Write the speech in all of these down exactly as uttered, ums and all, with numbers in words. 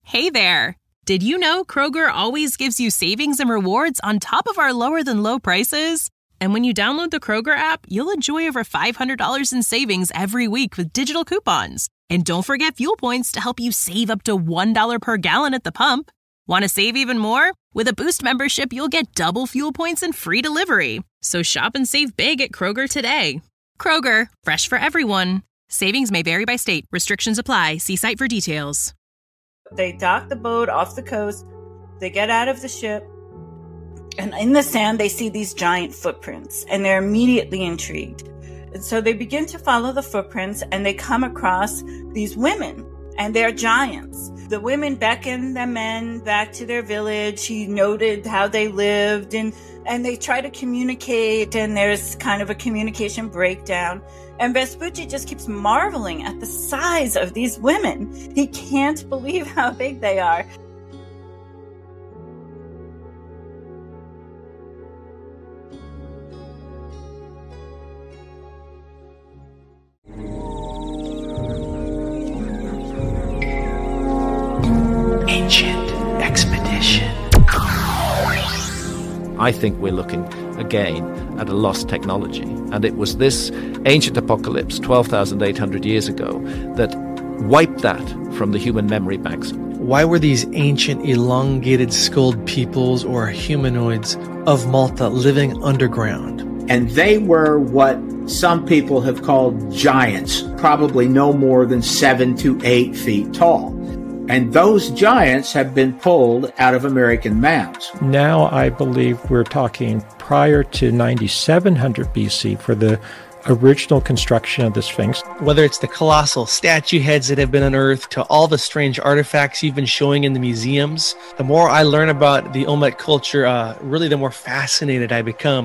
Hey there! Did you know Kroger always gives you savings and rewards on top of our lower-than-low prices? And when you download the Kroger app, you'll enjoy over five hundred dollars in savings every week with digital coupons. And don't forget fuel points to help you save up to one dollar per gallon at the pump. Want to save even more? With a Boost membership, you'll get double fuel points and free delivery. So shop and save big at Kroger today. Kroger, fresh for everyone. Savings may vary by state. Restrictions apply. See site for details. They dock the boat off the coast. They get out of the ship. And in the sand, they see these giant footprints. And they're immediately intrigued. And so they begin to follow the footprints. And they come across these women. And they're giants. The women beckon the men back to their village. He noted how they lived. And, and they try to communicate. And there's kind of a communication breakdown. And Vespucci just keeps marveling at the size of these women. He can't believe how big they are. Ancient Expedition. I think we're looking again at a lost technology. And it was this ancient apocalypse twelve thousand eight hundred years ago that wiped that from the human memory banks. Why were these ancient elongated skulled peoples or humanoids of Malta living underground? And they were what some people have called giants, probably no more than seven to eight feet tall. And those giants have been pulled out of American mounds. Now I believe we're talking prior to ninety-seven hundred B C for the original construction of the Sphinx. Whether it's the colossal statue heads that have been unearthed to all the strange artifacts you've been showing in the museums, the more I learn about the Olmec culture, uh, really the more fascinated I become.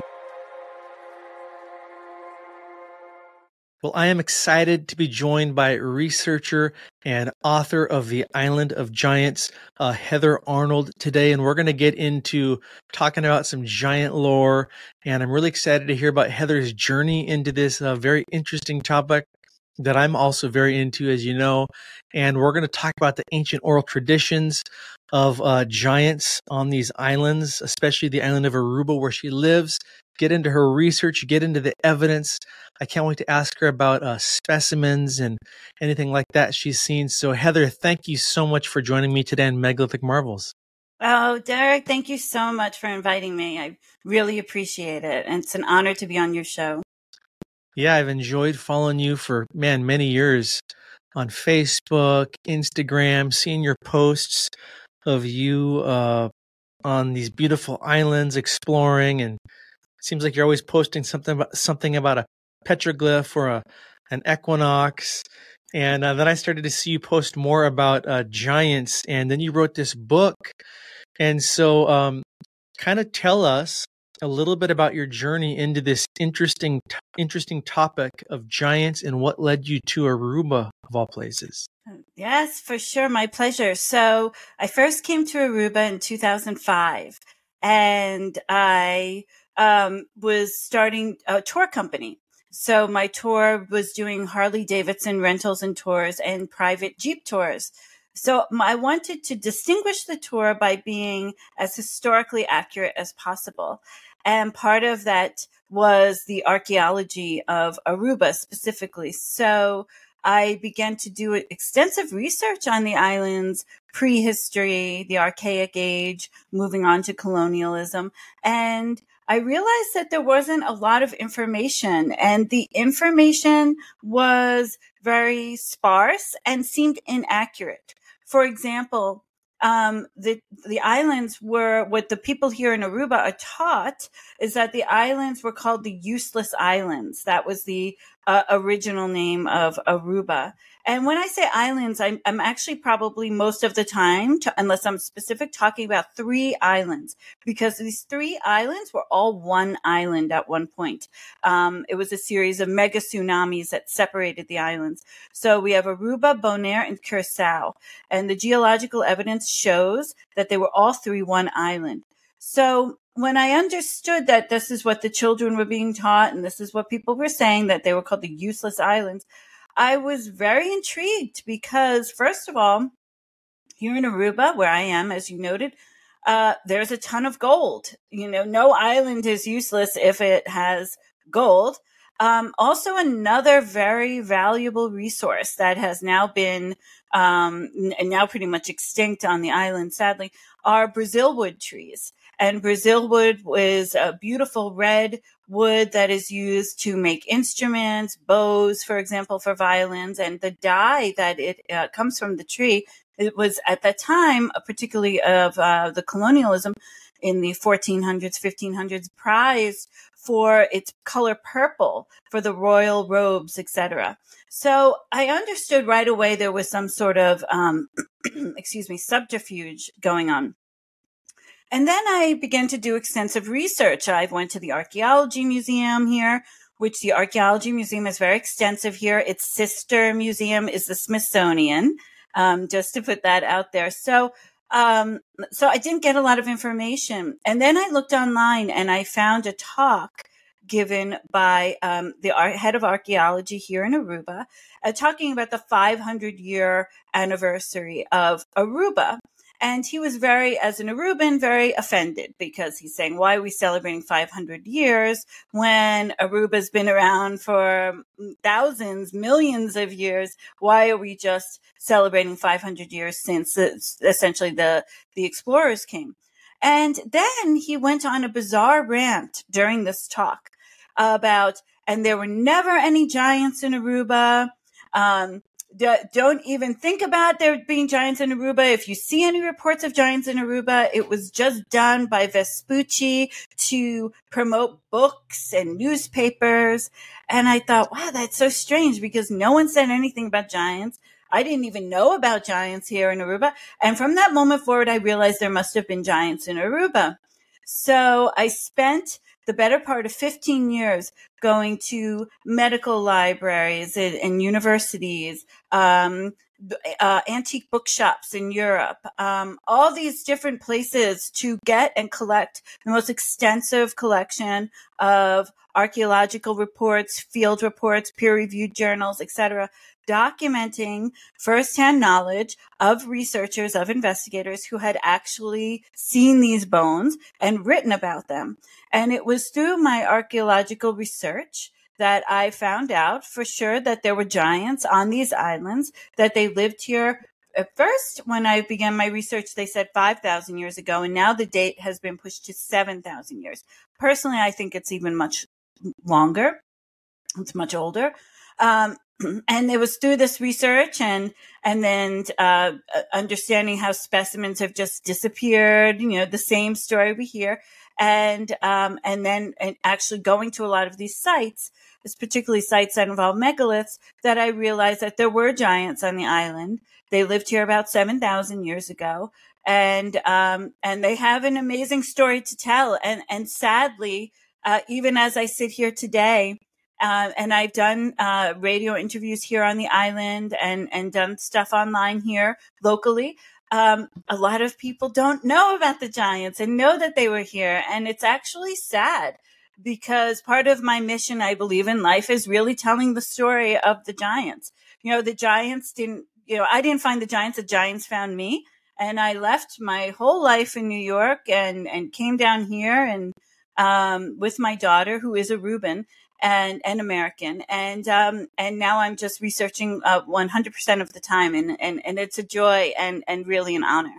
Well, I am excited to be joined by researcher and author of The Island of Giants, uh, Heather Arnold, today. And we're going to get into talking about some giant lore. And I'm really excited to hear about Heather's journey into this uh, very interesting topic that I'm also very into, as you know. And we're going to talk about the ancient oral traditions of uh, giants on these islands, especially the island of Aruba where she lives. Get into her research, get into the evidence. I can't wait to ask her about uh, specimens and anything like that she's seen. So, Heather, thank you so much for joining me today on Megalithic Marvels. Oh, Derek, thank you so much for inviting me. I really appreciate it. And it's an honor to be on your show. Yeah, I've enjoyed following you for, man, many years on Facebook, Instagram, seeing your posts of you uh, on these beautiful islands exploring, and seems like you're always posting something about something about a petroglyph or a an equinox. And uh, then I started to see you post more about uh, giants, and then you wrote this book. And so, um, kind of tell us a little bit about your journey into this interesting, t- interesting topic of giants and what led you to Aruba, of all places. Yes, for sure. My pleasure. So I first came to Aruba in two thousand five, and I um, was starting a tour company. So my tour was doing Harley Davidson rentals and tours and private Jeep tours. So I wanted to distinguish the tour by being as historically accurate as possible. And part of that was the archaeology of Aruba specifically. So I began to do extensive research on the island's prehistory, the Archaic Age, moving on to colonialism. And I realized that there wasn't a lot of information, and the information was very sparse and seemed inaccurate. For example, um, the the islands were, what the people here in Aruba are taught is that the islands were called the Useless Islands. That was the uh, original name of Aruba. And when I say islands, I'm, I'm actually probably most of the time, to, unless I'm specific, talking about three islands, because these three islands were all one island at one point. Um, it was a series of mega tsunamis that separated the islands. So we have Aruba, Bonaire, and Curacao. And the geological evidence shows that they were all three one island. So when I understood that this is what the children were being taught, and this is what people were saying, that they were called the Useless Islands, I was very intrigued because, first of all, here in Aruba, where I am, as you noted, uh, there's a ton of gold. You know, no island is useless if it has gold. Um, also, another very valuable resource that has now been um, n- now pretty much extinct on the island, sadly, are Brazil wood trees. And Brazil wood is a beautiful red wood that is used to make instruments, bows, for example, for violins. And the dye that it uh, comes from the tree, it was at that time, uh, particularly of uh, the colonialism in the fourteen hundreds, fifteen hundreds, prized for its color purple for the royal robes, et cetera. So I understood right away there was some sort of, um, excuse me, subterfuge going on. And then I began to do extensive research. I went to the Archaeology Museum here, which the Archaeology Museum is very extensive here. Its sister museum is the Smithsonian, um, just to put that out there. So, um, so I didn't get a lot of information. And then I looked online and I found a talk given by um, the ar- head of archaeology here in Aruba, uh, talking about the five hundred year anniversary of Aruba. And he was very, as an Aruban, very offended because he's saying, why are we celebrating five hundred years when Aruba's been around for thousands, millions of years? Why are we just celebrating five hundred years since essentially the, the explorers came? And then he went on a bizarre rant during this talk about, and there were never any giants in Aruba. Um, Don't even think about there being giants in Aruba. If you see any reports of giants in Aruba, it was just done by Vespucci to promote books and newspapers. And I thought, wow, that's so strange because no one said anything about giants. I didn't even know about giants here in Aruba. And from that moment forward, I realized there must have been giants in Aruba. So I spent the better part of fifteen years going to medical libraries and, and universities, um, uh, antique bookshops in Europe, um, all these different places to get and collect the most extensive collection of archaeological reports, field reports, peer-reviewed journals, et cetera, documenting firsthand knowledge of researchers, of investigators who had actually seen these bones and written about them. And it was through my archaeological research that I found out for sure that there were giants on these islands, that they lived here. At first, when I began my research, they said five thousand years ago, and now the date has been pushed to seven thousand years. Personally, I think it's even much longer. It's much older. Um, and it was through this research and, and then, uh, understanding how specimens have just disappeared, you know, the same story we hear. And, um, and then and actually going to a lot of these sites, particularly sites that involve megaliths, that I realized that there were giants on the island. They lived here about seven thousand years ago. And, um, and they have an amazing story to tell. And, and sadly, uh, even as I sit here today, Uh, and I've done uh, radio interviews here on the island and, and done stuff online here locally. Um, a lot of people don't know about the giants and know that they were here. And it's actually sad because part of my mission, I believe, in life is really telling the story of the giants. You know, the giants didn't, you know, I didn't find the giants, the giants found me. And I left my whole life in New York and, and came down here and um, with my daughter, who is Aruban. And, and American. And, um, and now I'm just researching, uh, one hundred percent of the time. And, and, and it's a joy and, and really an honor.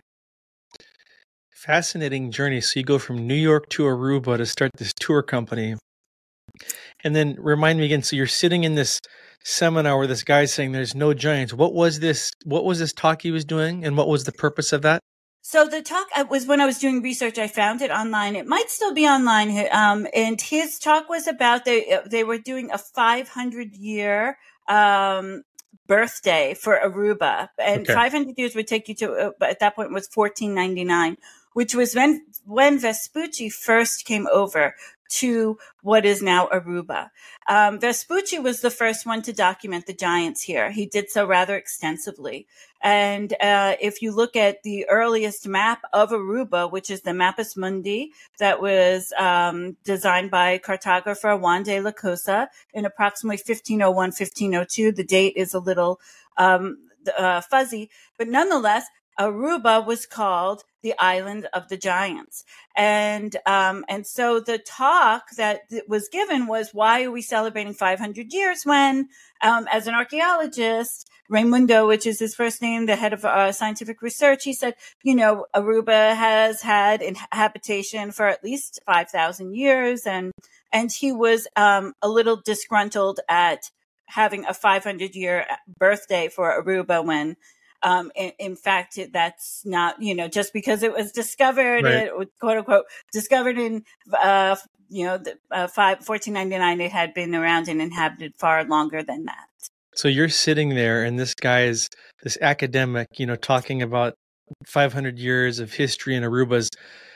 Fascinating journey. So you go from New York to Aruba to start this tour company. And then remind me again, so you're sitting in this seminar where this guy's saying there's no giants. What was this, what was this talk he was doing? And what was the purpose of that? So the talk was when I was doing research, I found it online. It might still be online. Um, and his talk was about they, they were doing a five hundred year, um, birthday for Aruba. And okay. five hundred years would take you to, uh, at that point was fourteen ninety-nine, which was when, when Vespucci first came over to what is now Aruba. Um, Vespucci was the first one to document the giants here. He did so rather extensively. And uh, if you look at the earliest map of Aruba, which is the Mappus Mundi, that was um, designed by cartographer Juan de la Cosa in approximately fifteen oh one, fifteen oh two. The date is a little um, uh, fuzzy, but nonetheless, Aruba was called the Island of the Giants. And, um, and so the talk that was given was, why are we celebrating five hundred years when, um, as an archaeologist, Raimundo, which is his first name, the head of uh, scientific research, he said, you know, Aruba has had habitation for at least five thousand years. And, and he was, um, a little disgruntled at having a five hundred year birthday for Aruba when, Um, in, in fact, that's not, you know, just because it was discovered, Right. it, quote unquote, discovered in, uh, you know, the, uh, five, fourteen ninety-nine, it had been around and inhabited far longer than that. So you're sitting there, and this guy is this academic, you know, talking about five hundred years of history in Aruba's,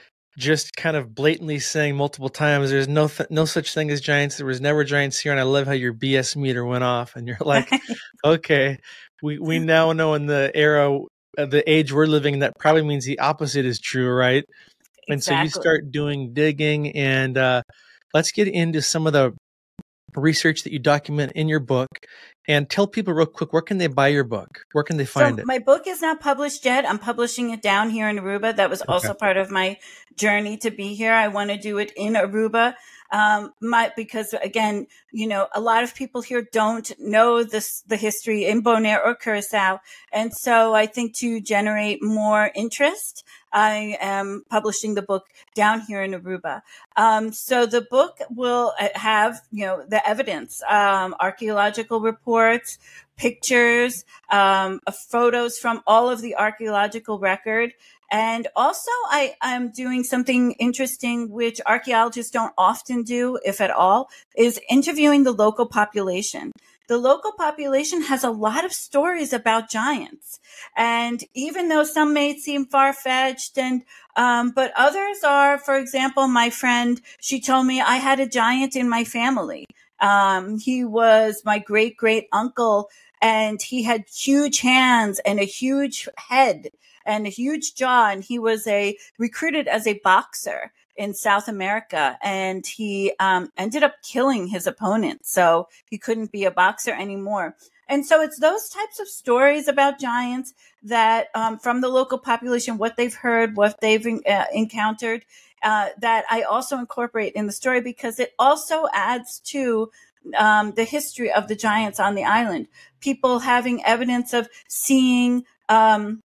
just kind of blatantly saying multiple times, there's no th- no such thing as giants. There was never giants here. And I love how your B S meter went off. And you're like, okay, we, we now know in the era, uh, the age we're living in, that probably means the opposite is true, right? And Exactly. so you start doing digging, and uh, let's get into some of the research that you document in your book, and tell people real quick, where can they buy your book? Where can they find so it? My book is not published yet. I'm publishing it down here in Aruba. That was also Okay. part of my journey to be here. I want to do it in Aruba. Um, my, because again, you know, a lot of people here don't know this, the history in Bonaire or Curacao. And so I think to generate more interest, I am publishing the book down here in Aruba. Um, so the book will have, you know, the evidence, um, archaeological reports, pictures, um, photos from all of the archaeological record. And also I am doing something interesting, which archaeologists don't often do, if at all, is interviewing the local population. The local population has a lot of stories about giants. And even though some may seem far-fetched, and um, but others are, for example, my friend, she told me, I had a giant in my family. Um, he was my great-great uncle, and he had huge hands and a huge head and a huge jaw. And he was a recruited as a boxer in South America, and he um, ended up killing his opponent. So he couldn't be a boxer anymore. And so it's those types of stories about giants that um, from the local population, what they've heard, what they've uh, encountered, uh, that I also incorporate in the story, because it also adds to um, the history of the giants on the island. People having evidence of seeing um,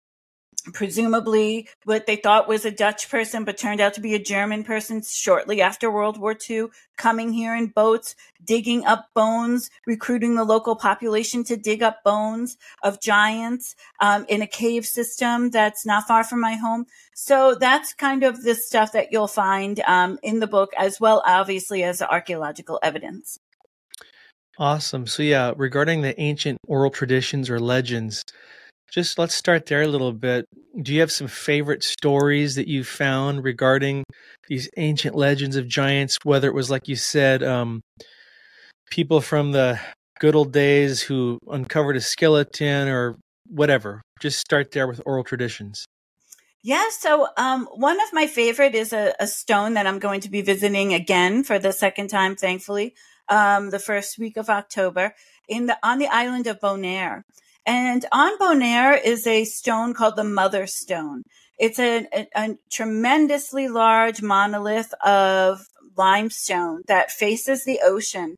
presumably what they thought was a Dutch person, but turned out to be a German person shortly after World War Two, coming here in boats, digging up bones, recruiting the local population to dig up bones of giants um, in a cave system that's not far from my home. So that's kind of the stuff that you'll find um, in the book, as well, obviously, as archaeological evidence. Awesome. So yeah, regarding the ancient oral traditions or legends, just let's start there a little bit. Do you have some favorite stories that you found regarding these ancient legends of giants, whether it was, like you said, um, people from the good old days who uncovered a skeleton or whatever? Just start there with oral traditions. Yeah, so um, one of my favorite is a, a stone that I'm going to be visiting again for the second time, thankfully, um, the first week of October, in the on the island of Bonaire. And on Bonaire is a stone called the Mother Stone. It's a, a, a tremendously large monolith of limestone that faces the ocean.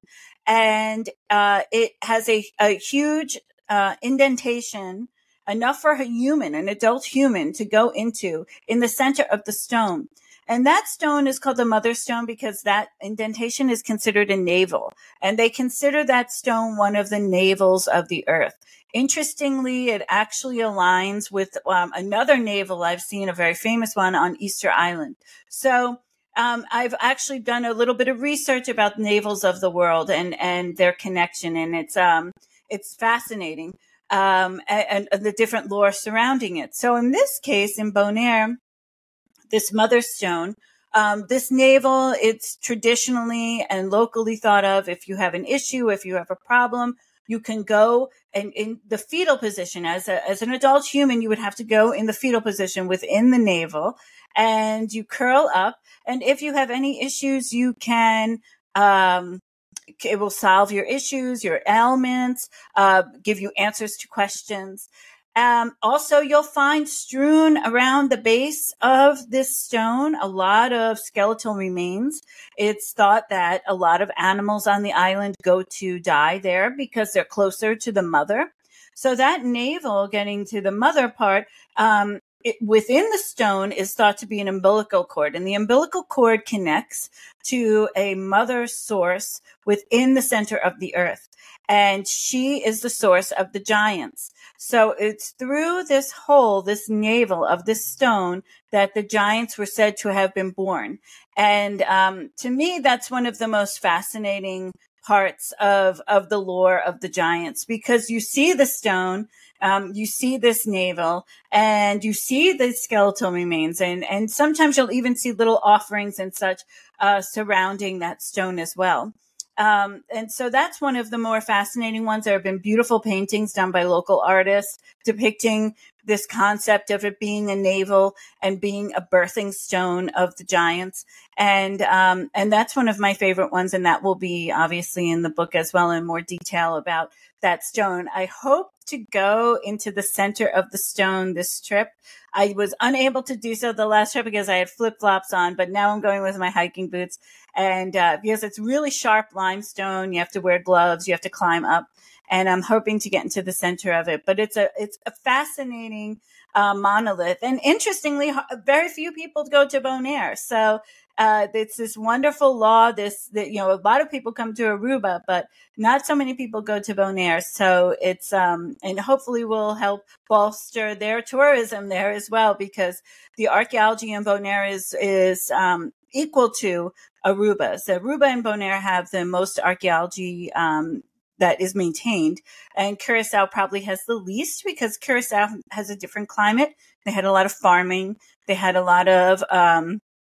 And uh, it has a, a huge uh, indentation, enough for a human, an adult human, to go into in the center of the stone. And that stone is called the Mother Stone because that indentation is considered a navel. And they consider that stone one of the navels of the earth. Interestingly, it actually aligns with um, another navel I've seen, a very famous one on Easter Island. So um, I've actually done a little bit of research about navels of the world and, and their connection. And it's um, it's fascinating, um, and, and the different lore surrounding it. So in this case, in Bonaire, this Mother Stone, um, this navel, it's traditionally and locally thought of if you have an issue, if you have a problem, you can go and in the fetal position. As a, as an adult human, you would have to go in the fetal position within the navel, and you curl up. And if you have any issues, you can, um, it will solve your issues, your ailments, uh, give you answers to questions. Um, also, you'll find strewn around the base of this stone a lot of skeletal remains. It's thought that a lot of animals on the island go to die there because they're closer to the mother. So that navel, getting to the mother part, um, it, within the stone is thought to be an umbilical cord, and the umbilical cord connects to a mother source within the center of the earth. And she is the source of the giants. So it's through this hole, this navel of this stone, that the giants were said to have been born. And um, to me, that's one of the most fascinating parts of, of the lore of the giants, because you see the stone, um, you see this navel, and you see the skeletal remains. And, and sometimes you'll even see little offerings and such uh, surrounding that stone as well. Um, and so that's one of the more fascinating ones. There have been beautiful paintings done by local artists depicting this concept of it being a navel and being a birthing stone of the giants. And, um, and that's one of my favorite ones. And that will be obviously in the book as well in more detail about that stone. I hope to go into the center of the stone this trip. I was unable to do so the last trip because I had flip-flops on, but now I'm going with my hiking boots. And uh, because it's really sharp limestone, you have to wear gloves, you have to climb up, and I'm hoping to get into the center of it. But it's a it's a fascinating uh, monolith, and interestingly, very few people go to Bonaire. So uh, it's this wonderful law. This that you know, a lot of people come to Aruba, but not so many people go to Bonaire. So it's um, and hopefully will help bolster their tourism there as well, because the archaeology in Bonaire is is um, equal to Aruba. So Aruba and Bonaire have the most archaeology um, that is maintained, and Curacao probably has the least, because Curacao has a different climate. They had a lot of farming. They had a lot of um,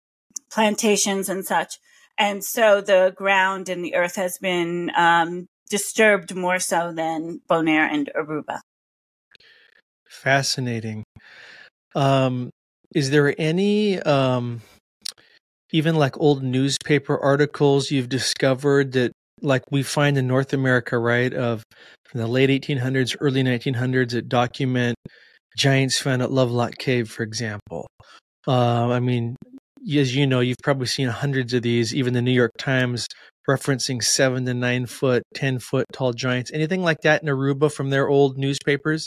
plantations and such. And so the ground and the earth has been um, disturbed more so than Bonaire and Aruba. Fascinating. Um, is there any... Um... even like old newspaper articles you've discovered that like we find in North America, right, of the late eighteen hundreds, early nineteen hundreds that document giants found at Lovelock Cave, for example? Uh, I mean, as you know, you've probably seen hundreds of these, even the New York Times referencing seven to nine foot, ten foot tall giants. Anything like that in Aruba from their old newspapers?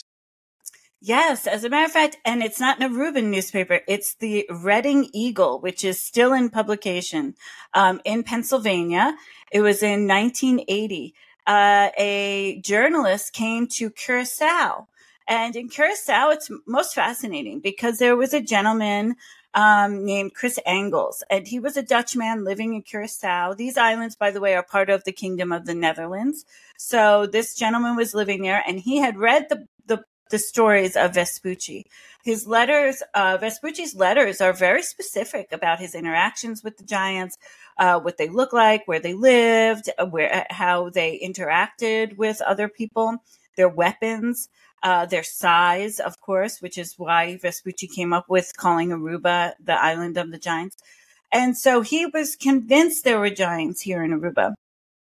Yes, as a matter of fact, and it's not an Aruban newspaper, it's the Reading Eagle, which is still in publication um, in Pennsylvania. It was in nineteen eighty. Uh, a journalist came to Curacao. And in Curacao, it's most fascinating because there was a gentleman um, named Chris Engels, and he was a Dutchman living in Curacao. These islands, by the way, are part of the Kingdom of the Netherlands. So this gentleman was living there, and he had read the the the stories of Vespucci. His letters, uh, Vespucci's letters are very specific about his interactions with the giants, uh, what they look like, where they lived, where, how they interacted with other people, their weapons, uh, their size, of course, which is why Vespucci came up with calling Aruba the island of the giants. And so he was convinced there were giants here in Aruba.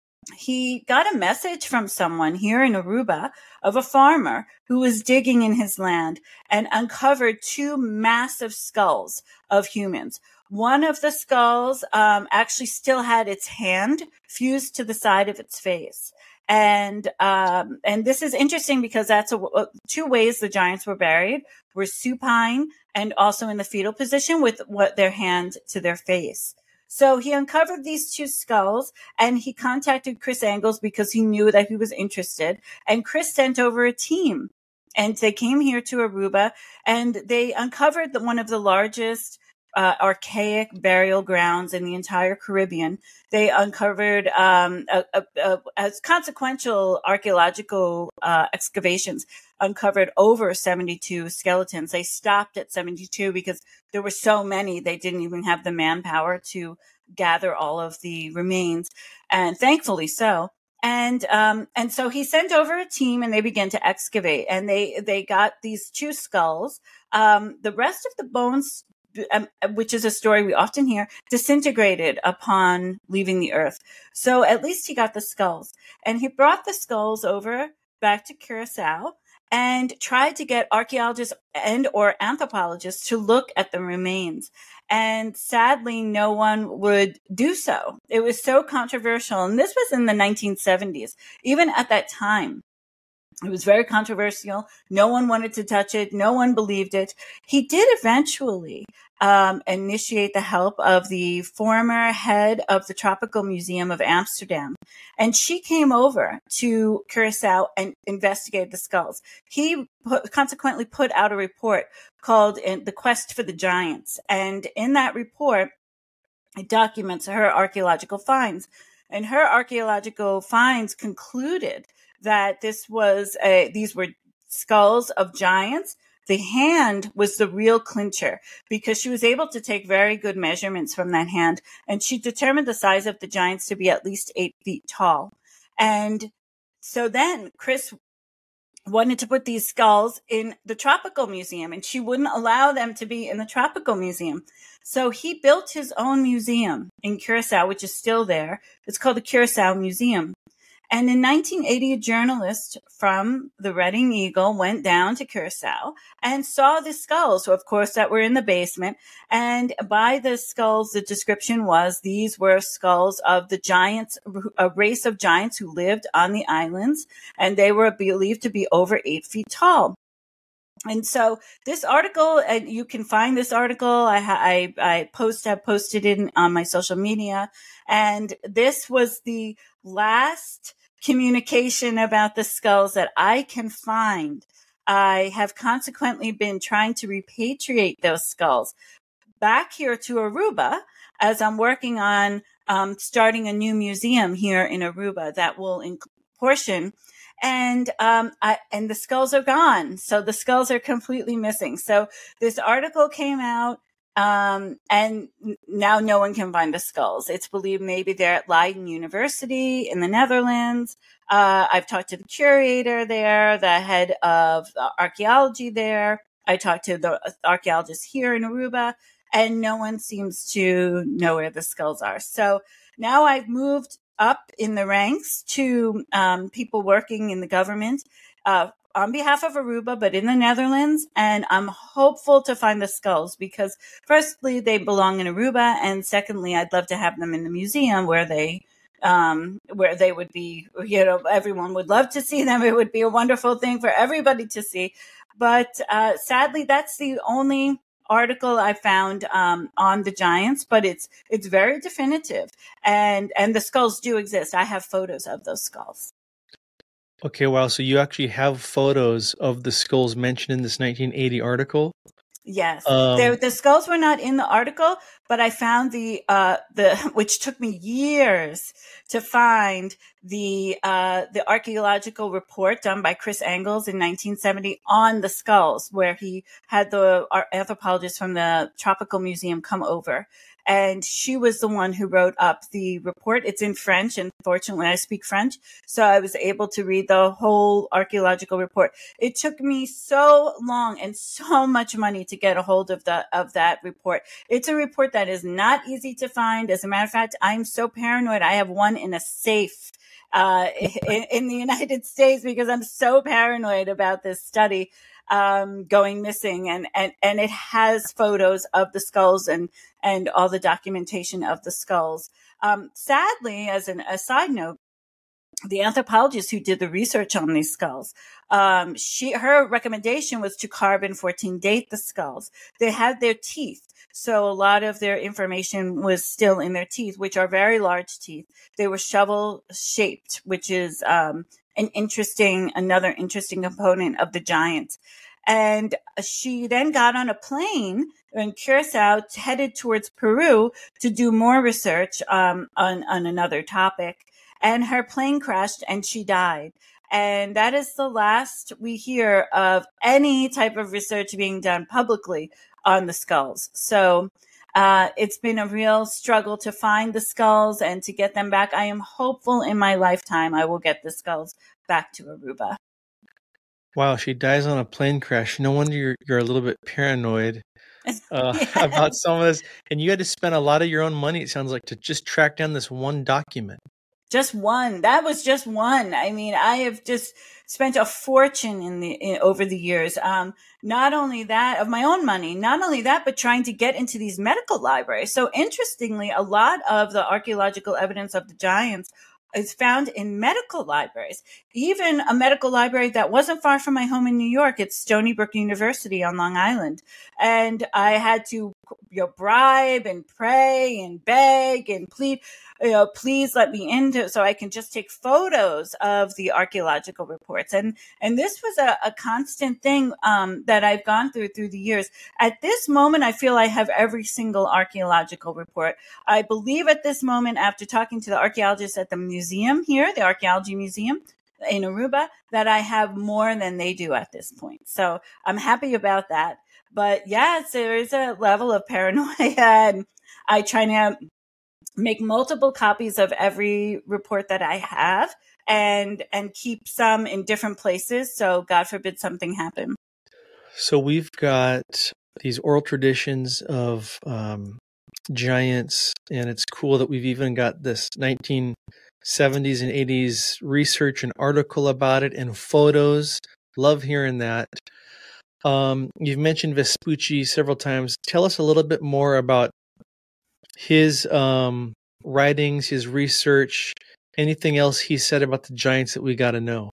He got a message from someone here in Aruba of a farmer who was digging in his land and uncovered two massive skulls of humans. One of the skulls um, actually still had its hand fused to the side of its face. And um, and this is interesting because that's a, two ways the giants were buried, were supine and also in the fetal position with what their hand to their face. So he uncovered these two skulls, and he contacted Chris Engels because he knew that he was interested. And Chris sent over a team, and they came here to Aruba, and they uncovered the, one of the largest uh, archaic burial grounds in the entire Caribbean. They uncovered um, a, a, a, as consequential archaeological uh, excavations, uncovered over seventy-two skeletons. They stopped at seventy-two because there were so many, they didn't even have the manpower to gather all of the remains, and thankfully so. And um, and so he sent over a team, and they began to excavate, and they they got these two skulls. Um, the rest of the bones, um, which is a story we often hear, disintegrated upon leaving the earth. So at least he got the skulls, and he brought the skulls over back to Curacao. and tried to get archaeologists and or anthropologists to look at the remains. And sadly, no one would do so. It was so controversial. And this was in the nineteen seventies. Even at that time, it was very controversial. No one wanted to touch it. No one believed it. He did eventually um, initiate the help of the former head of the Tropical Museum of Amsterdam. And she came over to Curacao and investigated the skulls. He put, consequently put out a report called The Quest for the Giants. And in that report, it documents her archaeological finds. And her archaeological finds concluded that this was a, these were skulls of giants. The hand was the real clincher because she was able to take very good measurements from that hand. And she determined the size of the giants to be at least eight feet tall. And so then Chris wanted to put these skulls in the Tropical Museum, and she wouldn't allow them to be in the Tropical Museum. So he built his own museum in Curacao, which is still there. It's called the Curacao Museum. And in nineteen eighty, a journalist from the Reading Eagle went down to Curacao and saw the skulls, so of course, that were in the basement. And by the skulls, the description was these were skulls of the giants, a race of giants who lived on the islands, and they were believed to be over eight feet tall. And so this article, and you can find this article, I, I, I post, have posted it on my social media. And this was the last communication about the skulls that I can find. I have consequently been trying to repatriate those skulls back here to Aruba as I'm working on um, starting a new museum here in Aruba that will in- portion. And, um, I, and the skulls are gone. So the skulls are completely missing. So this article came out, um, and now no one can find the skulls. It's believed maybe they're at Leiden University in the Netherlands. Uh, I've talked to the curator there, the head of archaeology there. I talked to the archaeologists here in Aruba, and no one seems to know where the skulls are. So now I've moved up in the ranks to um, people working in the government uh, on behalf of Aruba, but in the Netherlands. And I'm hopeful to find the skulls because firstly, they belong in Aruba. And secondly, I'd love to have them in the museum where they um, where they would be, you know, everyone would love to see them. It would be a wonderful thing for everybody to see. But uh, sadly, that's the only article I found um, on the giants, but it's it's very definitive, and and the skulls do exist. I have photos of those skulls. Okay, wow. So you actually have photos of the skulls mentioned in this nineteen eighty article? Yes, Um, There- the skulls were not in the article, but I found the uh, the which took me years to find the uh, the archaeological report done by Chris Engels in nineteen seventy on the skulls, where he had the ar- anthropologist from the Tropical Museum come over. And she was the one who wrote up the report. It's in French, and fortunately I speak French, so I was able to read the whole archaeological report. It took me so long and so much money to get a hold of the of that report. It's a report that is not easy to find. As a matter of fact, I'm so paranoid. I have one in a safe uh, in, in the United States because I'm so paranoid about this study um, going missing. And, and, and it has photos of the skulls and, and all the documentation of the skulls. Um, sadly, as an, a side note, the anthropologist who did the research on these skulls, um, she, her recommendation was to carbon fourteen date the skulls. They had their teeth. So a lot of their information was still in their teeth, which are very large teeth. They were shovel shaped, which is, um, an interesting, another interesting component of the giants. And she then got on a plane in Curacao, headed towards Peru to do more research, um, on, on another topic. And her plane crashed and she died. And that is the last we hear of any type of research being done publicly on the skulls. So uh, it's been a real struggle to find the skulls and to get them back. I am hopeful in my lifetime I will get the skulls back to Aruba. Wow, she dies on a plane crash. No wonder you're you're a little bit paranoid uh, Yes. about some of this. And you had to spend a lot of your own money, it sounds like, to just track down this one document. Just one. That was just one. I mean, I have just spent a fortune in the in, over the years. Um, not only that, of my own money, not only that, but trying to get into these medical libraries. So interestingly, a lot of the archaeological evidence of the giants is found in medical libraries, even a medical library that wasn't far from my home in New York. It's Stony Brook University on Long Island. And I had to, you know, bribe and pray and beg and plead, you know, please let me in to, so I can just take photos of the archaeological reports. And, and this was a, a constant thing, um, that I've gone through through the years. At this moment, I feel I have every single archaeological report. I believe at this moment, after talking to the archaeologists at the museum here, the Archaeology Museum in Aruba, that I have more than they do at this point. So I'm happy about that. But yes, there is a level of paranoia, and I try to make multiple copies of every report that I have, and and keep some in different places, so God forbid something happen. So we've got these oral traditions of um, giants, and it's cool that we've even got this nineteen seventies and eighties research and article about it and photos. Love hearing that. Um, you've mentioned Vespucci several times. Tell us a little bit more about his um, writings, his research, anything else he said about the giants that we got to know.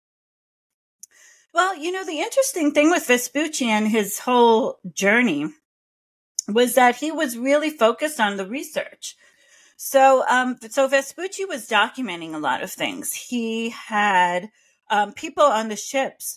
Well, you know, the interesting thing with Vespucci and his whole journey was that he was really focused on the research. So, um, so Vespucci was documenting a lot of things. He had um, people on the ships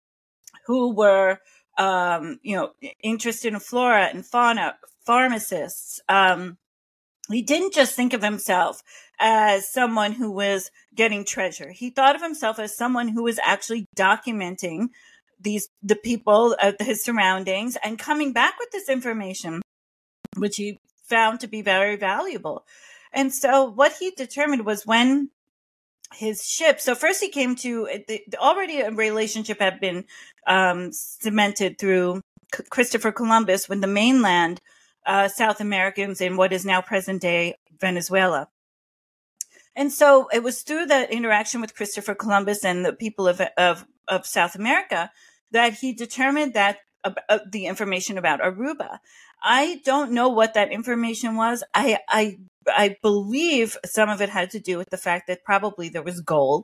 who were, um, you know, interested in flora and fauna, pharmacists. Um, he didn't just think of himself as someone who was getting treasure. He thought of himself as someone who was actually documenting these, the people, uh, his surroundings, and coming back with this information, which he found to be very valuable. And so what he determined was when his ship, so first he came to, the, already a relationship had been um, cemented through C- Christopher Columbus with the mainland uh, South Americans in what is now present day Venezuela. And so it was through that interaction with Christopher Columbus and the people of, of, of South America that he determined that uh, uh, the information about Aruba. I don't know what that information was. I, I, I believe some of it had to do with the fact that probably there was gold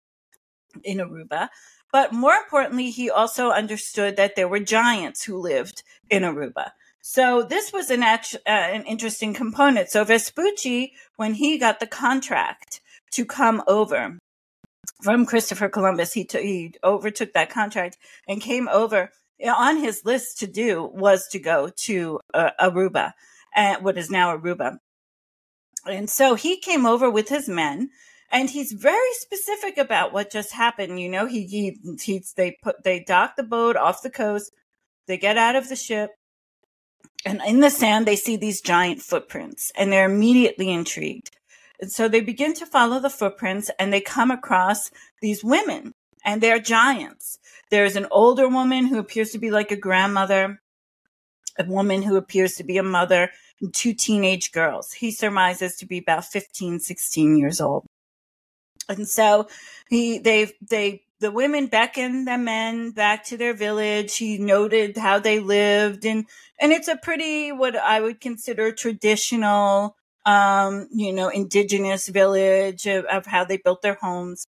in Aruba. But more importantly, he also understood that there were giants who lived in Aruba. So this was an act, uh, an interesting component. So Vespucci, when he got the contract to come over from Christopher Columbus, he, t- he overtook that contract and came over. On his list to do was to go to uh, Aruba, uh, what is now Aruba. And so he came over with his men, and he's very specific about what just happened. You know, he, he, he they put, they dock the boat off the coast. They get out of the ship, and in the sand, they see these giant footprints, and they're immediately intrigued. And so they begin to follow the footprints, and they come across these women, and they're giants. There's an older woman who appears to be like a grandmother, a woman who appears to be a mother, and two teenage girls. He surmises to be about fifteen, sixteen years old. And so he, they, they, the women beckon the men back to their village. He noted how they lived, and, and it's a pretty, what I would consider traditional, um, you know, indigenous village of, of how they built their homes.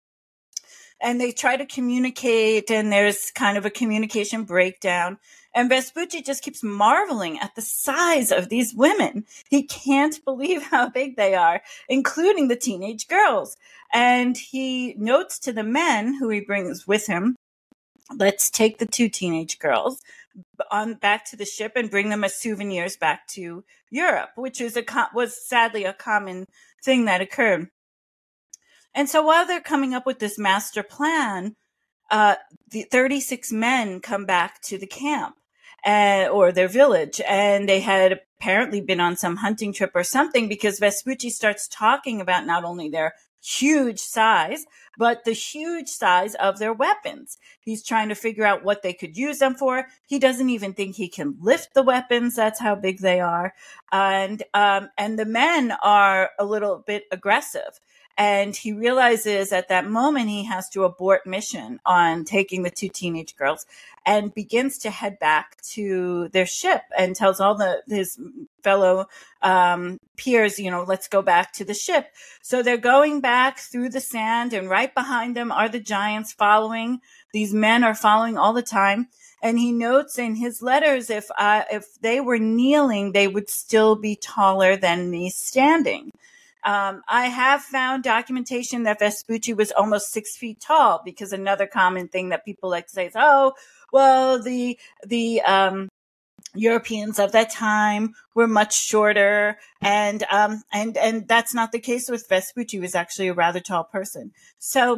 And they try to communicate, and there's kind of a communication breakdown. And Vespucci just keeps marveling at the size of these women. He can't believe how big they are, including the teenage girls. And he notes to the men who he brings with him, let's take the two teenage girls on back to the ship and bring them as souvenirs back to Europe, which was, a, was sadly a common thing that occurred. And so while they're coming up with this master plan, uh, the thirty-six men come back to the camp uh, or their village, and they had apparently been on some hunting trip or something, because Vespucci starts talking about not only their huge size, but the huge size of their weapons. He's trying to figure out what they could use them for. He doesn't even think he can lift the weapons. That's how big they are. And, um, and the men are a little bit aggressive. And he realizes at that moment he has to abort mission on taking the two teenage girls, and begins to head back to their ship and tells all the his fellow um, peers, you know, let's go back to the ship. So they're going back through the sand, and right behind them are the giants following. These men are following all the time. And he notes in his letters, if I, if they were kneeling, they would still be taller than me standing. Um, I have found documentation that Vespucci was almost six feet tall, because another common thing that people like to say is, oh, well, the the um, Europeans of that time were much shorter, and um, and and that's not the case with Vespucci. He was actually a rather tall person. So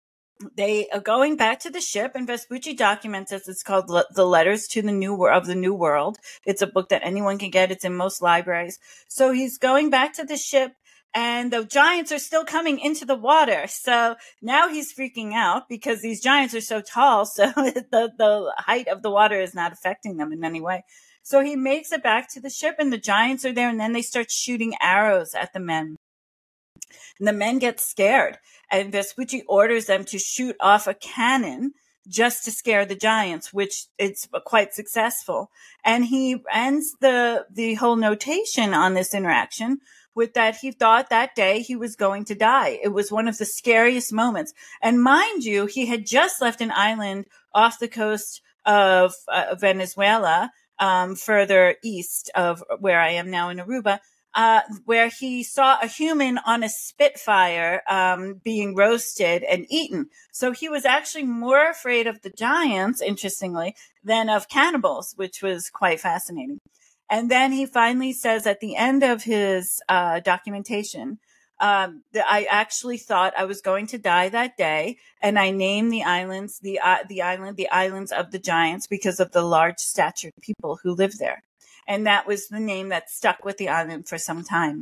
they are going back to the ship, and Vespucci documents this. It's called Le- The Letters to the New World of the New World. It's a book that anyone can get. It's in most libraries. So he's going back to the ship, and the giants are still coming into the water. So now he's freaking out because these giants are so tall. So the, the height of the water is not affecting them in any way. So he makes it back to the ship, and the giants are there, and then they start shooting arrows at the men. And the men get scared, and Vespucci orders them to shoot off a cannon just to scare the giants, which it's quite successful. And he ends the, the whole notation on this interaction with that he thought that day he was going to die. It was one of the scariest moments. And mind you, he had just left an island off the coast of uh, Venezuela, um, further east of where I am now in Aruba, Uh, where he saw a human on a Spitfire um, being roasted and eaten. So he was actually more afraid of the giants, interestingly, than of cannibals, which was quite fascinating. And then he finally says at the end of his uh, documentation, um, that I actually thought I was going to die that day, and I named the islands, the uh, the island, the islands of the giants, because of the large statured people who lived there. And that was the name that stuck with the island for some time.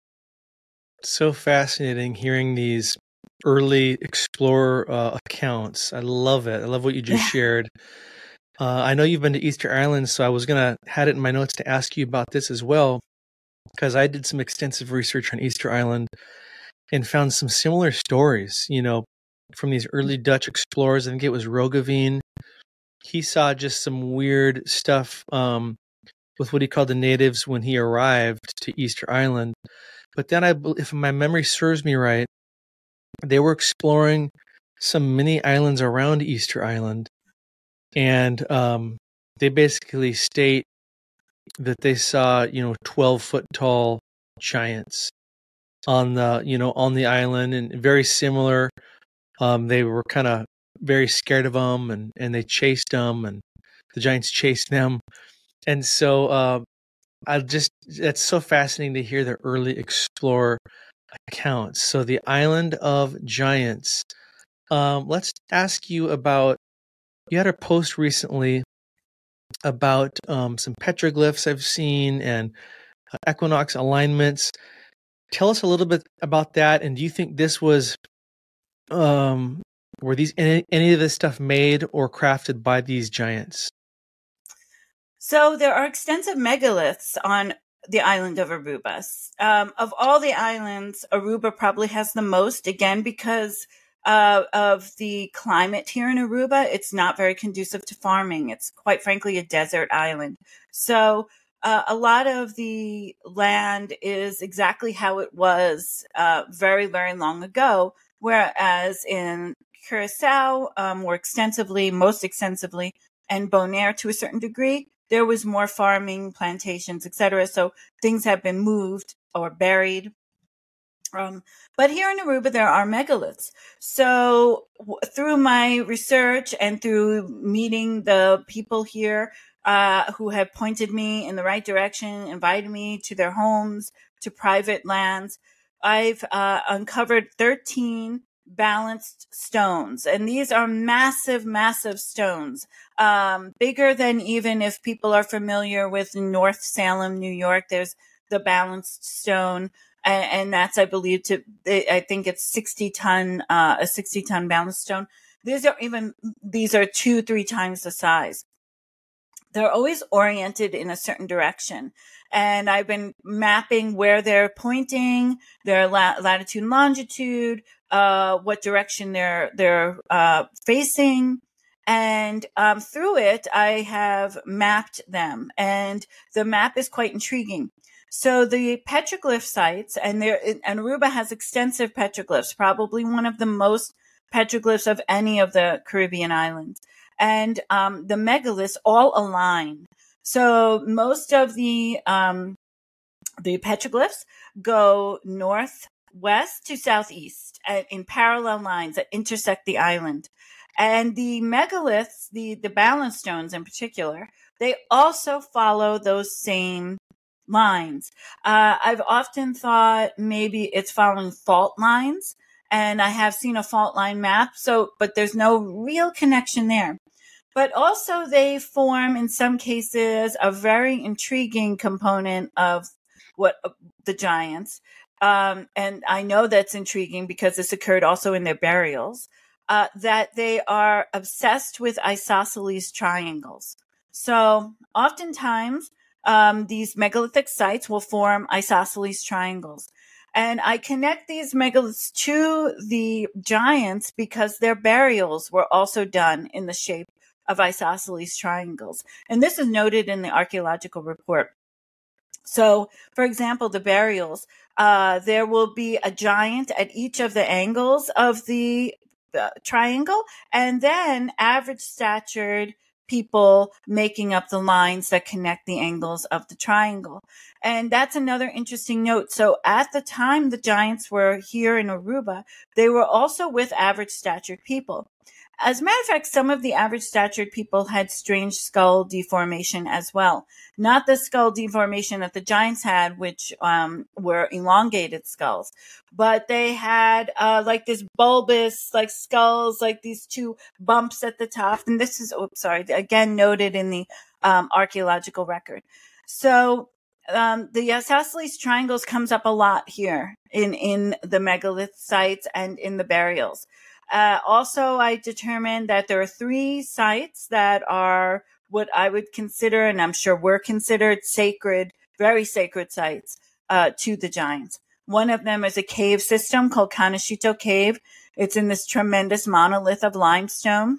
So fascinating hearing these early explorer uh, accounts. I love it. I love what you just Yeah. shared. Uh, I know you've been to Easter Island, so I was going to had it in my notes to ask you about this as well, because I did some extensive research on Easter Island and found some similar stories, you know, from these early Dutch explorers. I think it was Roggeveen. He saw just some weird stuff um, with what he called the natives when he arrived to Easter Island. But then, I, if my memory serves me right, they were exploring some mini islands around Easter Island, and um, they basically state that they saw, you know, twelve foot tall giants on the, you know, on the island, and very similar. Um, they were kind of very scared of them, and and they chased them, and the giants chased them. And so uh, I just, it's so fascinating to hear the early explorer accounts. So the island of giants. Um, let's ask you about, you had a post recently about um, some petroglyphs I've seen and uh, equinox alignments. Tell us a little bit about that. And do you think this was, um, were these any, any of this stuff made or crafted by these giants? So there are extensive megaliths on the island of Aruba. Um, of all the islands, Aruba probably has the most, again, because uh, of the climate here in Aruba. It's not very conducive to farming. It's quite frankly a desert island. So uh, a lot of the land is exactly how it was uh, very, very long ago, whereas in Curacao, um, more extensively, most extensively, and Bonaire to a certain degree, there was more farming, plantations, et cetera. So things have been moved or buried. Um, but here in Aruba, there are megaliths. So w- through my research and through meeting the people here uh, who have pointed me in the right direction, invited me to their homes, to private lands, I've uh, uncovered thirteen balanced stones. And these are massive, massive stones, um, bigger than even if people are familiar with North Salem, New York. There's the balanced stone. And, and that's, I believe, to, I think it's sixty ton, uh, a sixty ton balanced stone. These are even, these are two, three times the size. they're always oriented in a certain direction. And I've been mapping where they're pointing, their la- latitude and longitude, uh, what direction they're they're uh, facing. And um, through it, I have mapped them. And the map is quite intriguing. So the petroglyph sites, and there, and Aruba has extensive petroglyphs, probably one of the most petroglyphs of any of the Caribbean islands. And um, the megaliths all align. So most of the um, the petroglyphs go northwest to southeast uh, in parallel lines that intersect the island. And the megaliths, the, the balance stones in particular, they also follow those same lines. Uh, I've often thought maybe it's following fault lines, and I have seen a fault line map. So, but there's no real connection there. But also they form, in some cases, a very intriguing component of what uh, the giants. Um, and I know that's intriguing because this occurred also in their burials, uh, that they are obsessed with isosceles triangles. So oftentimes um, these megalithic sites will form isosceles triangles. And I connect these megaliths to the giants because their burials were also done in the shape of isosceles triangles. And this is noted in the archaeological report. So, for example, the burials, uh, there will be a giant at each of the angles of the uh, triangle, and then average statured people making up the lines that connect the angles of the triangle. And that's another interesting note. So at the time the giants were here in Aruba, they were also with average statured people. As a matter of fact, some of the average statured people had strange skull deformation as well. Not the skull deformation that the giants had, which um, were elongated skulls, but they had uh, like this bulbous, like skulls, like these two bumps at the top. And this is, oops, sorry, again noted in the um, archaeological record. So um, the isosceles triangles comes up a lot here in, in the megalith sites and in the burials. Uh, also, I determined that there are three sites that are what I would consider, and I'm sure were considered sacred, very sacred sites uh, to the giants. One of them is a cave system called Kaneshito Cave. It's in this tremendous monolith of limestone.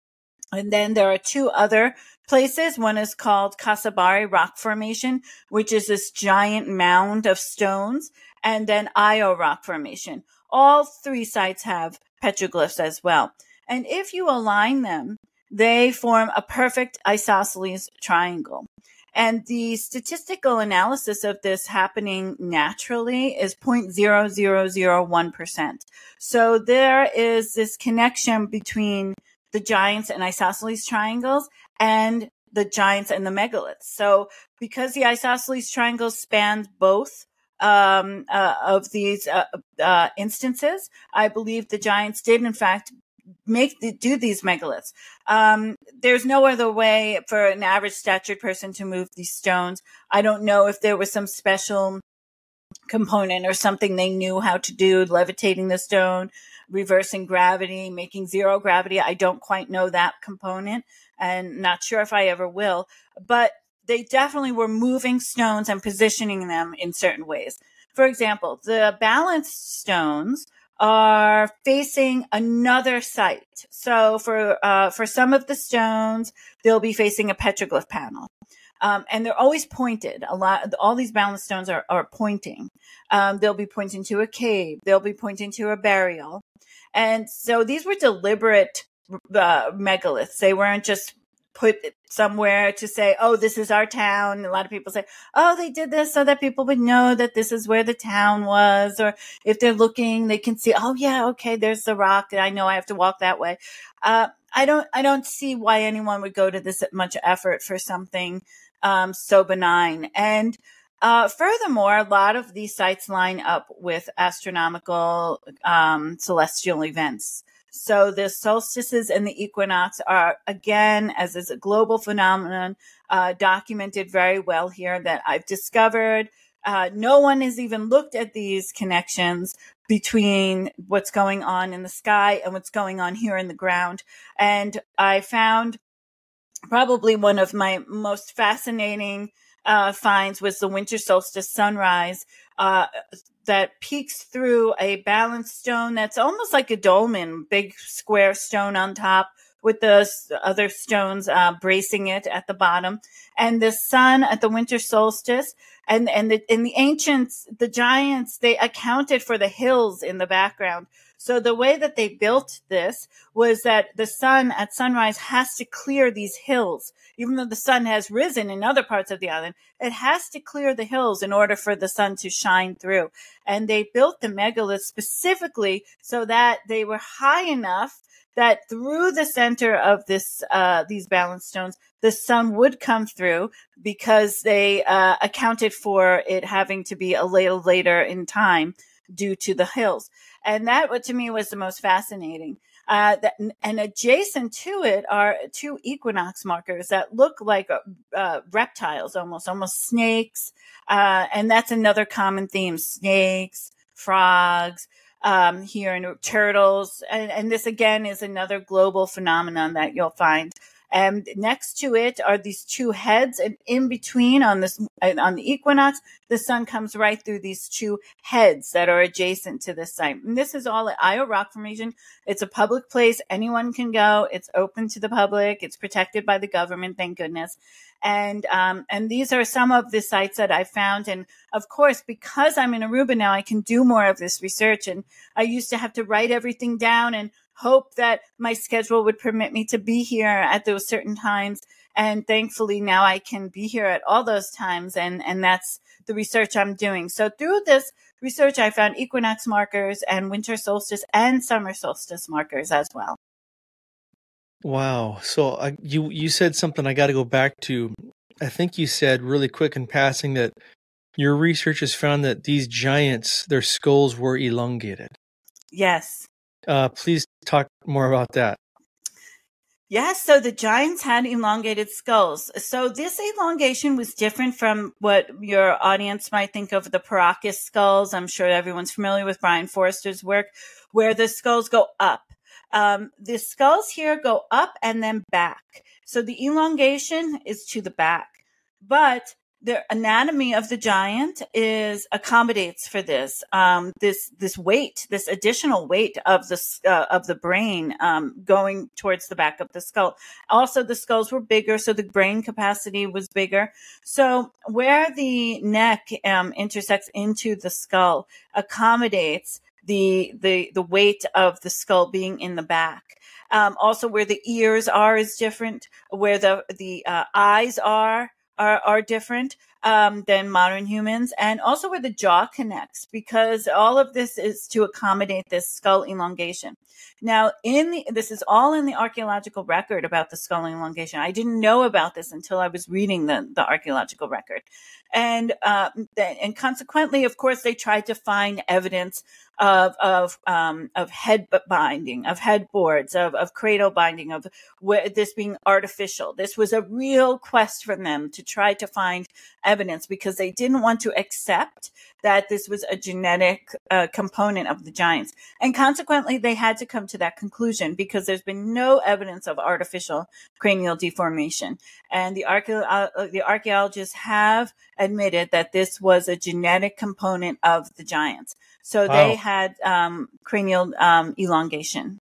And then there are two other places. One is called Kasabari Rock Formation, which is this giant mound of stones, and then Io Rock Formation. All three sites have petroglyphs as well. And if you align them, they form a perfect isosceles triangle. And the statistical analysis of this happening naturally is zero point zero zero zero one percent. So there is this connection between the giants and isosceles triangles and the giants and the megaliths. So because the isosceles triangles span both Um, uh, of these uh, uh, instances, I believe the giants did, in fact, make the, do these megaliths. Um, there's no other way for an average statured person to move these stones. I don't know if there was some special component or something they knew how to do, levitating the stone, reversing gravity, making zero gravity. I don't quite know that component, and not sure if I ever will. But they definitely were moving stones and positioning them in certain ways. For example, the balanced stones are facing another site. So for uh, for some of the stones, they'll be facing a petroglyph panel. Um, and they're always pointed. A lot, all these balanced stones are, are pointing. Um, they'll be pointing to a cave. They'll be pointing to a burial. And so these were deliberate uh, megaliths. They weren't just put somewhere to say, oh, this is our town. A lot of people say, oh, they did this so that people would know that this is where the town was. Or if they're looking, they can see, oh, yeah, okay, there's the rock. I know I have to walk that way. Uh, I don't, I don't see why anyone would go to this much effort for something um, so benign. And uh, furthermore, a lot of these sites line up with astronomical um, celestial events. So the solstices and the equinox are, again, as is a global phenomenon, uh, documented very well here that I've discovered. Uh, no one has even looked at these connections between what's going on in the sky and what's going on here in the ground. And I found probably one of my most fascinating uh, finds was the winter solstice sunrise uh, that peeks through a balanced stone that's almost like a dolmen, big square stone on top with the s- other stones uh, bracing it at the bottom. And the sun at the winter solstice, and, and the, in the ancients, the giants, they accounted for the hills in the background. So the way that they built this was that the sun at sunrise has to clear these hills. Even though the sun has risen in other parts of the island, it has to clear the hills in order for the sun to shine through. And they built the megaliths specifically so that they were high enough that through the center of this, uh, these balance stones, the sun would come through, because they uh, accounted for it having to be a little later in time due to the hills. And that, what to me was the most fascinating. Uh, that, and adjacent to it are two equinox markers that look like uh, reptiles, almost, almost snakes. Uh, and that's another common theme: snakes, frogs, um, here in turtles. And, and this again is another global phenomenon that you'll find. And next to it are these two heads, and in between on this, on the equinox, the sun comes right through these two heads that are adjacent to this site. And this is all at Io Rock Formation. It's a public place. Anyone can go. It's open to the public. It's protected by the government, thank goodness. And, um, and these are some of the sites that I found. And of course, because I'm in Aruba now, I can do more of this research. And I used to have to write everything down and hope that my schedule would permit me to be here at those certain times. And thankfully now I can be here at all those times. And, and that's the research I'm doing. So through this research, I found equinox markers and winter solstice and summer solstice markers as well. Wow. So uh, you, you said something I got to go back to. I think you said really quick in passing that your research has found that these giants, their skulls were elongated. Yes. Uh, please talk more about that. Yes, so the giants had elongated skulls. So this elongation was different from what your audience might think of the Paracas skulls. I'm sure everyone's familiar with Brian Forrester's work, where the skulls go up. Um, the skulls here go up and then back. So the elongation is to the back. But the anatomy of the giant is accommodates for this, um, this, this weight, this additional weight of the, uh, of the brain, um, going towards the back of the skull. Also, the skulls were bigger, so the brain capacity was bigger. So where the neck, um, intersects into the skull accommodates the, the, the weight of the skull being in the back. Um, also where the ears are is different, where the, the, uh, eyes are, Are, are different um, than modern humans, and also where the jaw connects, because all of this is to accommodate this skull elongation. Now, in the, this is all in the archaeological record about the skull elongation. I didn't know about this until I was reading the, the archaeological record. And, uh, and consequently, of course, they tried to find evidence of, of, um, of head binding, of headboards, of, of cradle binding, of wh- this being artificial. This was a real quest for them to try to find evidence, because they didn't want to accept that this was a genetic uh, component of the giants. And consequently, they had to come to that conclusion, because there's been no evidence of artificial cranial deformation. And the, archae- uh, the archaeologists have admitted that this was a genetic component of the giants. So Wow. they had um, cranial um, elongation.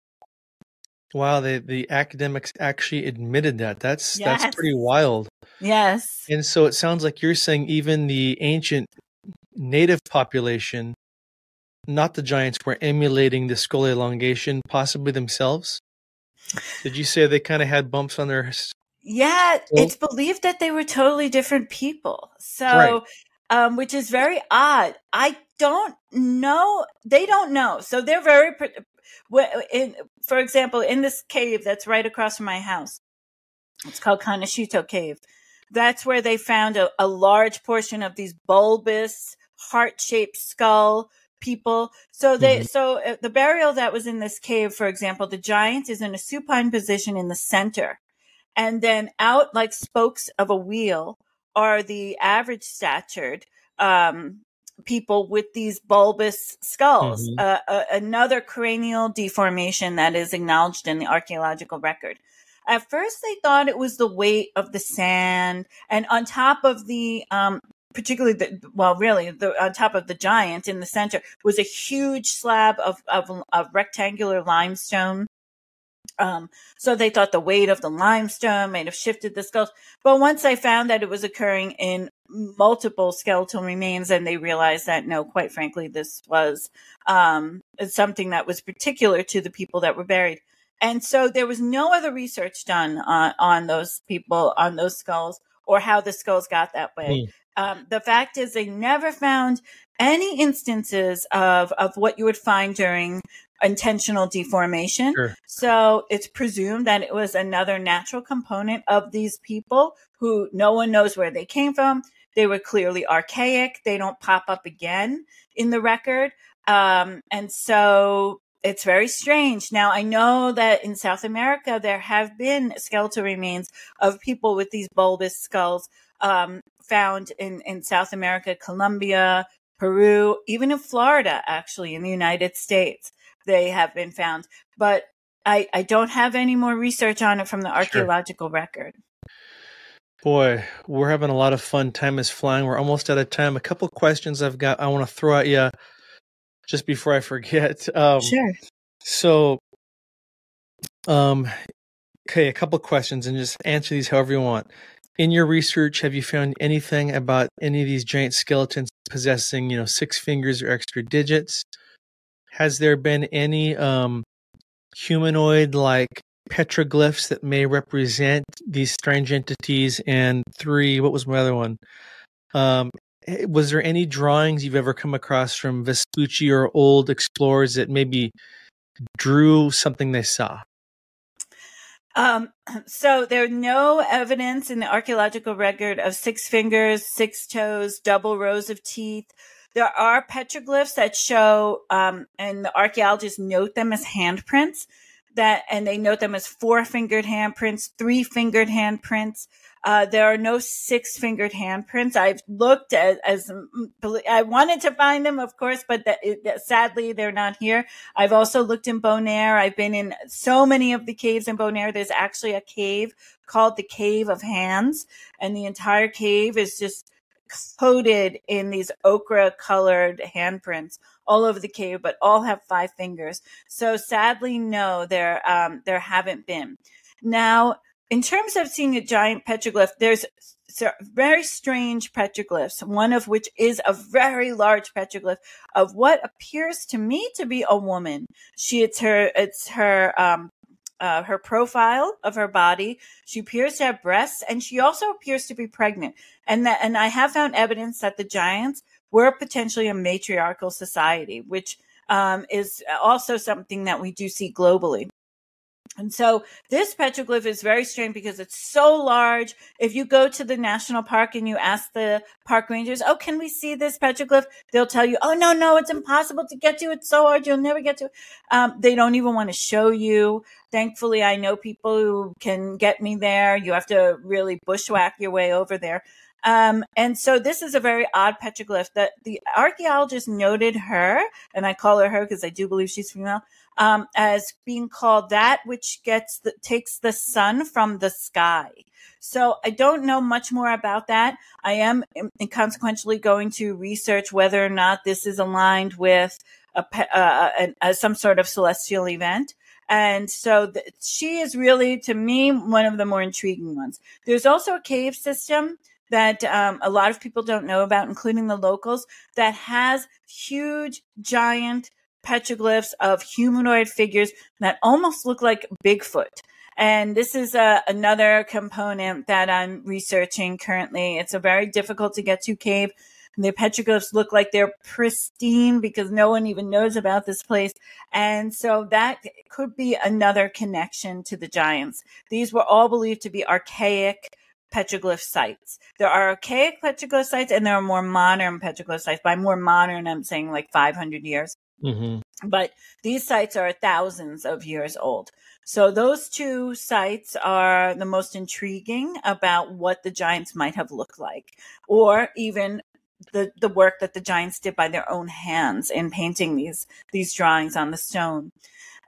Wow, the, the academics actually admitted that. That's Yes. that's pretty wild. Yes. And so it sounds like you're saying even the ancient native population, not the giants, were emulating the skull elongation, possibly themselves. Did you say they kind of had bumps on their? Yeah, Well- it's believed that they were totally different people. So, Right. um, which is very odd. I don't know. They don't know. So they're very, pr- wh- in, for example, in this cave that's right across from my house, it's called Kaneshito Cave. That's where they found a, a large portion of these bulbous, heart-shaped skull people. So they, Mhm. so uh, the burial that was in this cave, for example, the giant is in a supine position in the center. And then out like spokes of a wheel are the average statured um, people with these bulbous skulls. Mhm. Uh, uh, another cranial deformation that is acknowledged in the archaeological record. At first, they thought it was the weight of the sand, and on top of the, um, particularly the, well, really, the, on top of the giant in the center was a huge slab of, of, of rectangular limestone. Um, so they thought the weight of the limestone might have shifted the skulls. But once I found that it was occurring in multiple skeletal remains, and they realized that, no, quite frankly, this was um, something that was particular to the people that were buried. And so there was no other research done on, on those people, on those skulls, or how the skulls got that way. Mm. Um, the fact is they never found any instances of, of what you would find during intentional deformation. Sure. So it's presumed that it was another natural component of these people who no one knows where they came from. They were clearly archaic. They don't pop up again in the record. Um, and so it's very strange. Now, I know that in South America, there have been skeletal remains of people with these bulbous skulls um, found in, in South America, Colombia, Peru, even in Florida, actually, in the United States. They have been found, but I, I don't have any more research on it from the archaeological sure. record. Boy, we're having a lot of fun. Time is flying. We're almost out of time. A couple of questions I've got I want to throw at you just before I forget. Um, sure. So, um, okay, a couple of questions, and just answer these however you want. In your research, have you found anything about any of these giant skeletons possessing, you know, six fingers or extra digits? Has there been any um, humanoid-like petroglyphs that may represent these strange entities? And three, what was my other one? Um, was there any drawings you've ever come across from Vespucci or old explorers that maybe drew something they saw? Um, so there's no evidence in the archaeological record of six fingers, six toes, double rows of teeth. There are petroglyphs that show, um, and the archaeologists note them as handprints, that, and they note them as four-fingered handprints, three-fingered handprints. Uh, there are no six-fingered handprints. I've looked at, as, I wanted to find them, of course, but that, it, sadly they're not here. I've also looked in Bonaire. I've been in so many of the caves in Bonaire. There's actually a cave called the Cave of Hands, and the entire cave is just coated in these ochre colored handprints all over the cave, but all have five fingers. So sadly, no, there, um, there haven't been. Now, in terms of seeing a giant petroglyph, there's very strange petroglyphs, one of which is a very large petroglyph of what appears to me to be a woman. She, it's her, it's her, um, Uh, her profile of her body. She appears to have breasts, and she also appears to be pregnant. And that, and I have found evidence that the giants were potentially a matriarchal society, which um, is also something that we do see globally. And so this petroglyph is very strange because it's so large. If you go to the national park and you ask the park rangers, oh, can we see this petroglyph? They'll tell you, oh, no, no, it's impossible to get to. It's so hard. You'll never get to it. Um, they don't even want to show you. Thankfully, I know people who can get me there. You have to really bushwhack your way over there. Um, and so this is a very odd petroglyph that the archaeologist noted her, and I call her her because I do believe she's female, um, as being called that which gets the, takes the sun from the sky. So I don't know much more about that. I am consequentially going to research whether or not this is aligned with a, uh, a, a, some sort of celestial event. And so the, she is really, to me, one of the more intriguing ones. There's also a cave system that um, a lot of people don't know about, including the locals, that has huge, giant petroglyphs of humanoid figures that almost look like Bigfoot. And this is uh, another component that I'm researching currently. It's a very difficult to get to cave. The petroglyphs look like they're pristine because no one even knows about this place. And so that could be another connection to the giants. These were all believed to be archaic petroglyph sites. There are archaic petroglyph sites and there are more modern petroglyph sites. By more modern, I'm saying like five hundred years. Mm-hmm. But these sites are thousands of years old. So those two sites are the most intriguing about what the giants might have looked like, or even the, the work that the giants did by their own hands in painting these, these drawings on the stone.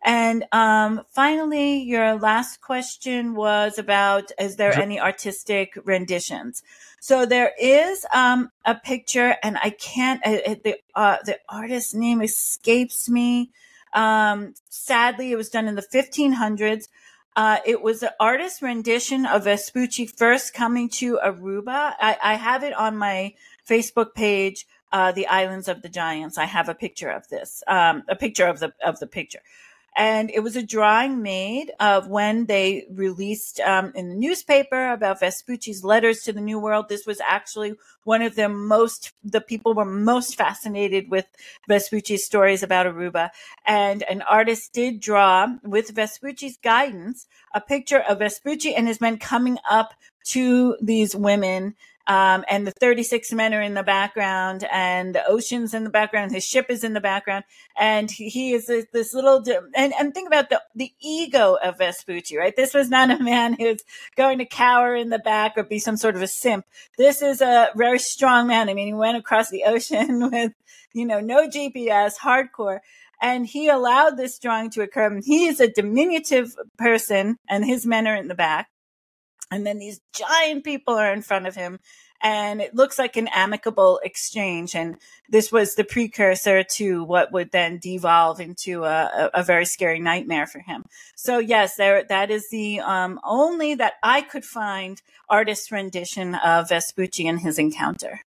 And um, finally, your last question was about, is there any artistic renditions? So there is um, a picture, and I can't, uh, the, uh, the artist's name escapes me. Um, sadly, it was done in the fifteen hundreds. Uh, it was an artist's rendition of Vespucci first coming to Aruba. I, I have it on my Facebook page, uh, The Islands of the Giants. I have a picture of this, um, a picture of the of the picture. And it was a drawing made of when they released um, in the newspaper about Vespucci's letters to the New World. This was actually one of the most, the people were most fascinated with Vespucci's stories about Aruba. And an artist did draw, with Vespucci's guidance, a picture of Vespucci and his men coming up to these women. Um, and the thirty-six men are in the background, and the ocean's in the background. His ship is in the background, and he, he is this, this little. And, and think about the the ego of Vespucci, right? This was not a man who's going to cower in the back or be some sort of a simp. This is a very strong man. I mean, he went across the ocean with, you know, no G P S, hardcore. And he allowed this drawing to occur. He is a diminutive person, and his men are in the back. And then these giant people are in front of him, and it looks like an amicable exchange. And this was the precursor to what would then devolve into a, a very scary nightmare for him. So yes, there, that is the um, only that I could find artist rendition of Vespucci and his encounter.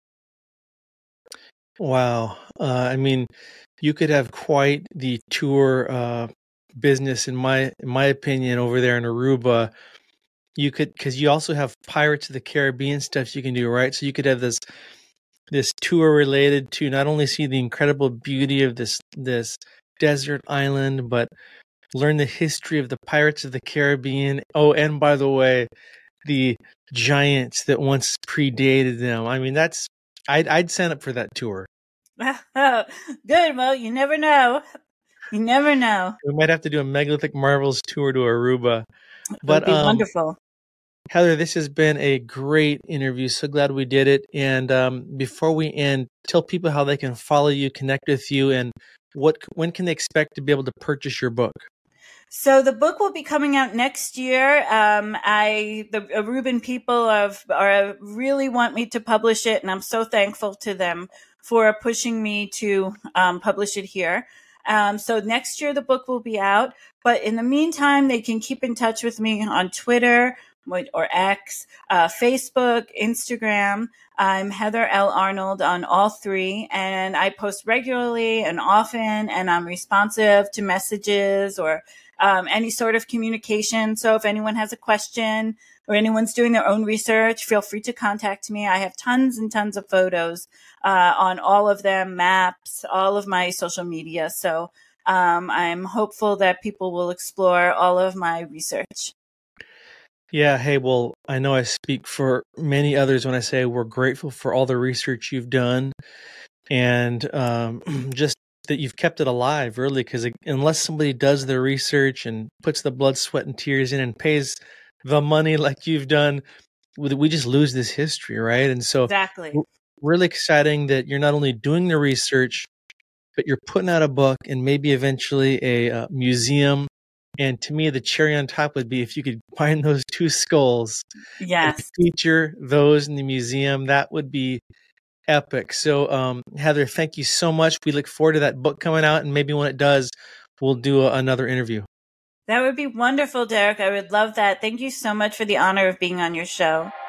Wow. Uh, I mean, you could have quite the tour uh, business, in my in my opinion, over there in Aruba. You could, because you also have Pirates of the Caribbean stuff you can do, right? So you could have this this tour related to not only see the incredible beauty of this this desert island, but learn the history of the Pirates of the Caribbean. Oh, and by the way, the giants that once predated them. I mean, that's I'd I'd sign up for that tour. Good. Well, you never know. You never know. We might have to do a Megalithic Marvels tour to Aruba. It But would be um, wonderful. Heather, this has been a great interview. So glad we did it. And um, before we end, tell people how they can follow you, connect with you, and what when can they expect to be able to purchase your book? So the book will be coming out next year. Um, I the Aruban people have, are really want me to publish it, and I'm so thankful to them for pushing me to um, publish it here. Um, so next year the book will be out, but in the meantime, they can keep in touch with me on Twitter or X, uh, Facebook, Instagram. I'm Heather L. Arnold on all three, and I post regularly and often, and I'm responsive to messages or um, any sort of communication. So if anyone has a question or anyone's doing their own research, feel free to contact me. I have tons and tons of photos uh, on all of them, maps, all of my social media. So um, I'm hopeful that people will explore all of my research. Yeah, hey, well, I know I speak for many others when I say we're grateful for all the research you've done, and um, just that you've kept it alive, really, because unless somebody does their research and puts the blood, sweat, and tears in and pays the money like you've done, we just lose this history, right? And so exactly, really exciting that you're not only doing the research, but you're putting out a book and maybe eventually a uh, museum. And to me, the cherry on top would be if you could find those two skulls, yes, and feature those in the museum. That would be epic. So, um, Heather, thank you so much. We look forward to that book coming out, and maybe when it does, we'll do a, another interview. That would be wonderful, Derek. I would love that. Thank you so much for the honor of being on your show.